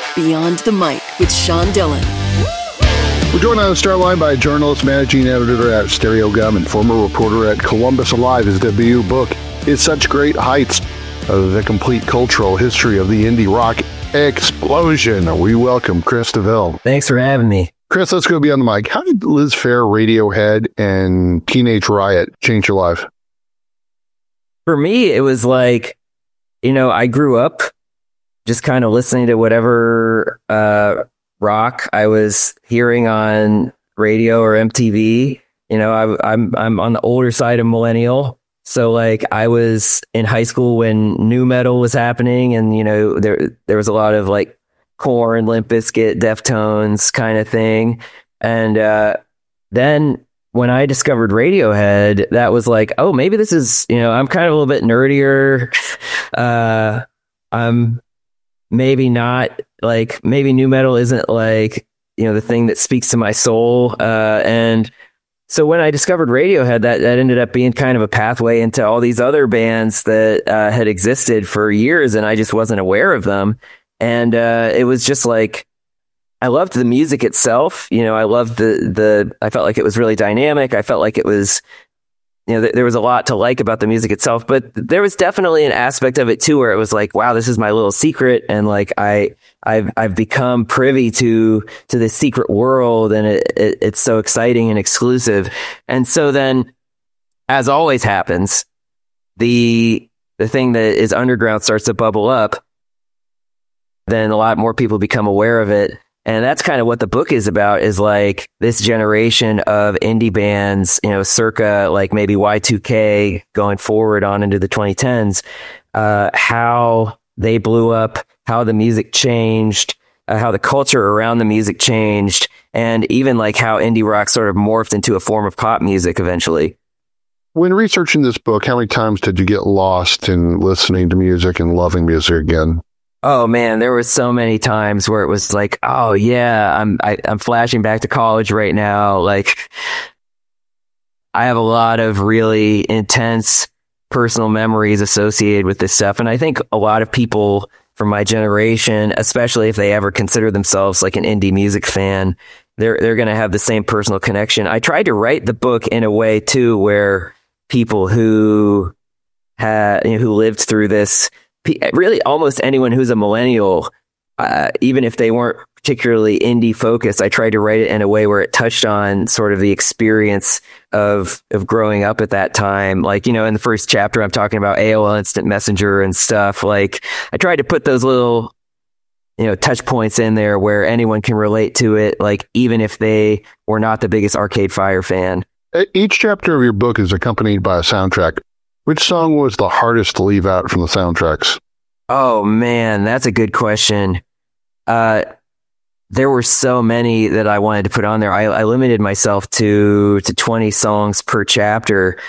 Beyond the Mic with Sean Dillon. We're joined on the start line by journalist, managing editor at Stereo Gum, and former reporter at Columbus Alive. His debut book is Such Great Heights, the complete cultural history of the indie rock explosion. We welcome Chris DeVille. Thanks for having me. Chris, let's go beyond the mic. How did Liz Phair, Radiohead, and Teenage Riot change your life? For me, it was like, I grew up just kind of listening to whatever rock I was hearing on radio or MTV. I'm on the older side of millennial. So like I was in high school when nu metal was happening, and there was a lot of like Korn, Limp Bizkit, Deftones kind of thing. And then when I discovered Radiohead, that was like, oh, maybe this is, I'm kind of a little bit nerdier. I'm maybe not like, maybe nu metal isn't like, the thing that speaks to my soul. And so when I discovered Radiohead, that ended up being kind of a pathway into all these other bands that had existed for years, and I just wasn't aware of them. And it was just like, I loved the music itself. I loved I felt like it was really dynamic. I felt like it was, there was a lot to like about the music itself, but there was definitely an aspect of it too, where it was like, wow, this is my little secret. And like, I've become privy to this secret world, and it's so exciting and exclusive. And so then, as always happens, the thing that is underground starts to bubble up. Then a lot more people become aware of it. And that's kind of what the book is about, is like this generation of indie bands, circa like maybe Y2K going forward on into the 2010s, how they blew up, how the music changed, how the culture around the music changed, and even like how indie rock sort of morphed into a form of pop music eventually. When researching this book, how many times did you get lost in listening to music and loving music again? Oh man, there were so many times where it was like, oh yeah, I'm flashing back to college right now. Like, I have a lot of really intense personal memories associated with this stuff. And I think a lot of people from my generation, especially if they ever consider themselves like an indie music fan, they're going to have the same personal connection. I tried to write the book in a way too, where people who lived through this, really almost anyone who's a millennial, even if they weren't particularly indie focused, I tried to write it in a way where it touched on sort of the experience of growing up at that time. Like, in the first chapter, I'm talking about AOL Instant Messenger and stuff. Like, I tried to put those little, touch points in there where anyone can relate to it, like even if they were not the biggest Arcade Fire fan. Each chapter of your book is accompanied by a soundtrack. Which song was the hardest to leave out from the soundtracks? Oh man, that's a good question. There were so many that I wanted to put on there. I limited myself to 20 songs per chapter.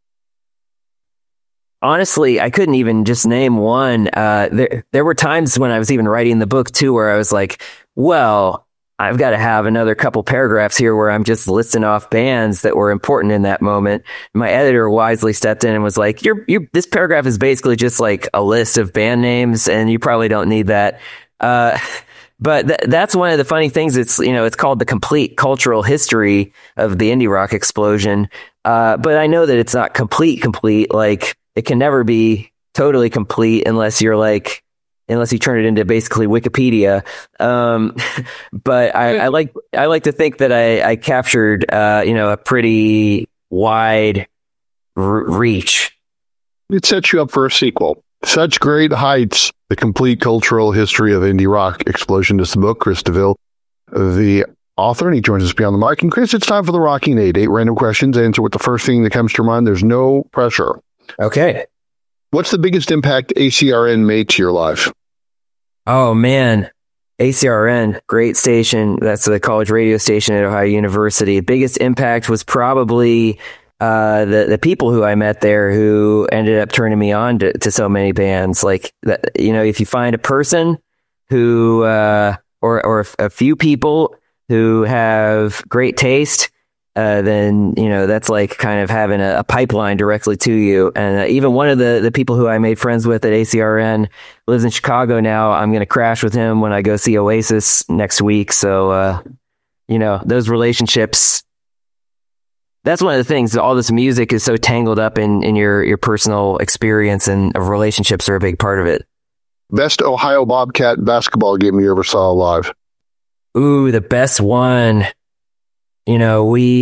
Honestly, I couldn't even just name one. There were times when I was even writing the book too, where I was like, well, I've got to have another couple paragraphs here where I'm just listing off bands that were important in that moment. My editor wisely stepped in and was like, this paragraph is basically just like a list of band names, and you probably don't need that. But that's one of the funny things. It's called The Complete Cultural History of the Indie Rock Explosion. But I know that it's not complete. Like, it can never be totally complete unless you turn it into basically Wikipedia. But I like to think that I captured, a pretty wide reach. It sets you up for a sequel. Such Great Heights, the complete cultural history of indie rock explosion is the book. Chris DeVille, the author, and he joins us beyond the mic. And Chris, it's time for the Rocking 8 random questions. Answer with the first thing that comes to your mind. There's no pressure. Okay. What's the biggest impact ACRN made to your life? Oh, man. ACRN, great station. That's the college radio station at Ohio University. Biggest impact was probably the people who I met there, who ended up turning me on to so many bands. Like, if you find a person who, or a few people who have great taste then, that's like kind of having a pipeline directly to you. And even one of the people who I made friends with at ACRN lives in Chicago now. I'm going to crash with him when I go see Oasis next week. So, those relationships, that's one of the things. All this music is so tangled up in your personal experience, and relationships are a big part of it. Best Ohio Bobcat basketball game you ever saw live? Ooh, the best one. We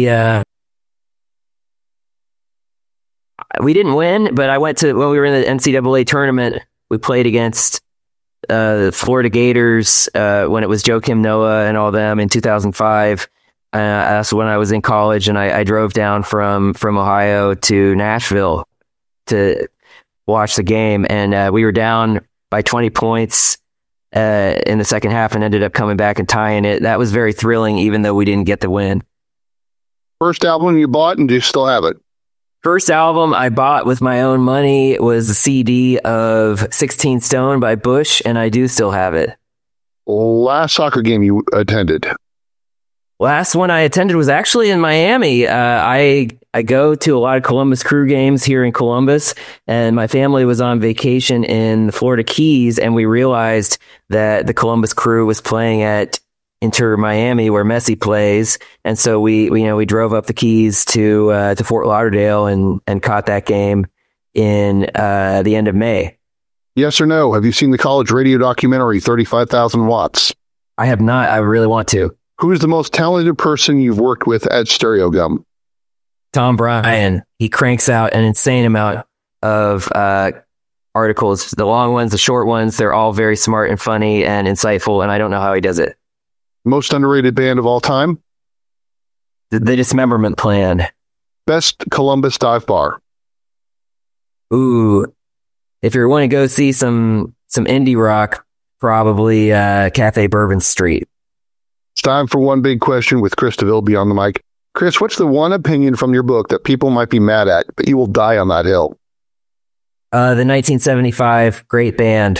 didn't win, but I went to, when we were in the NCAA tournament, we played against the Florida Gators when it was Joakim Noah and all them in 2005. That's when I was in college, and I drove down from Ohio to Nashville to watch the game, and we were down by 20 points in the second half and ended up coming back and tying it. That was very thrilling, even though we didn't get the win. First album you bought, and do you still have it? First album I bought with my own money was a CD of 16 Stone by Bush, and I do still have it. Last soccer game you attended? Last one I attended was actually in Miami. I go to a lot of Columbus Crew games here in Columbus, and my family was on vacation in the Florida Keys, and we realized that the Columbus Crew was playing at Inter Miami, where Messi plays, and so we drove up the Keys to Fort Lauderdale and caught that game in the end of May. Yes or no? Have you seen the college radio documentary 35,000 Watts? I have not. I really want to. Who is the most talented person you've worked with at Stereo Gum? Tom Bryan. He cranks out an insane amount of articles. The long ones, the short ones, they're all very smart and funny and insightful, and I don't know how he does it. Most underrated band of all time? The Dismemberment Plan. Best Columbus dive bar? Ooh, if you're wanting to go see some indie rock, probably Cafe Bourbon Street. It's time for One Big Question with Chris DeVille beyond the mic. Chris, what's the one opinion from your book that people might be mad at, but you will die on that hill? The 1975 great band.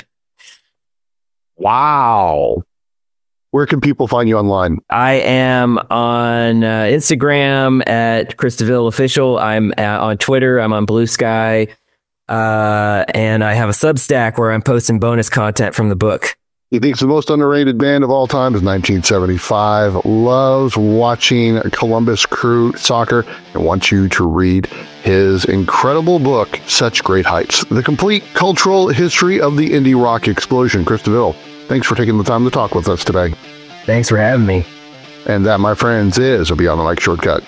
Wow. Where can people find you online? I am on Instagram at Chris DeVille Official. I'm on Twitter. I'm on Blue Sky. And I have a Substack where I'm posting bonus content from the book. He thinks the most underrated band of all time is 1975, loves watching Columbus Crew soccer, and wants you to read his incredible book, Such Great Heights, The Complete Cultural History of the Indie Rock Explosion. Chris DeVille, thanks for taking the time to talk with us today. Thanks for having me. And that, my friends, is a Beyond the Mic shortcut.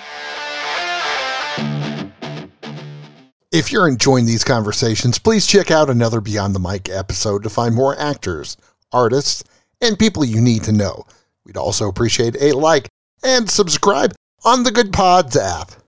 If you're enjoying these conversations, please check out another Beyond the Mic episode to find more actors, artists, and people you need to know. We'd also appreciate a like and subscribe on the Good Pods app.